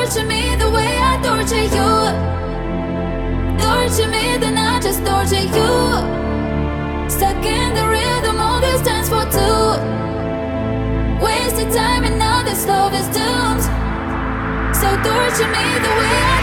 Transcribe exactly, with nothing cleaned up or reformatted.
torture me the way I torture you. Torture me, then I just torture you. Stuck in the rhythm, all this dance for two. Wasted time and now this love is doomed. So torture me the way I